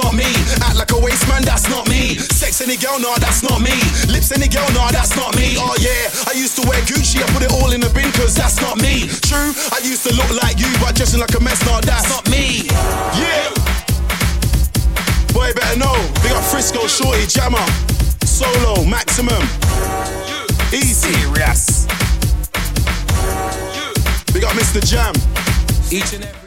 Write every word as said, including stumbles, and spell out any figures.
not me. Act like a waste man, that's not me. Sex any girl, nah, that's not me. Lips any girl, nah, that's not me. Oh yeah, I used to wear Gucci, I put it all in the bin, cause that's not me. True, I used to look like you, but dressing like a mess, nah, that's not me. Yeah. Boy, better know. Big up Frisco, Shorty, Jammer, Solo, Maximum, Easy, serious. Big up Mister Jam. Each and every